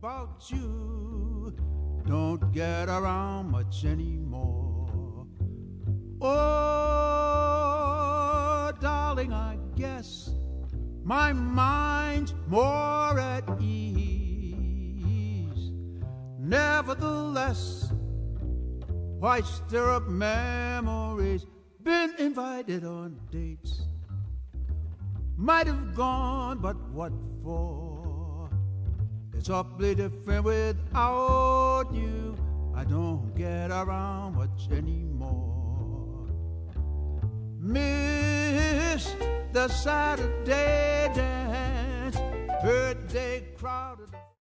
about you don't get around much anymore. Oh, darling, I guess my mind's more at ease. Nevertheless, why stir up memories? Been invited on dates, might have gone, but what for? It's awfully different without you. I don't get around much anymore. Miss the Saturday dance, birthday crowded.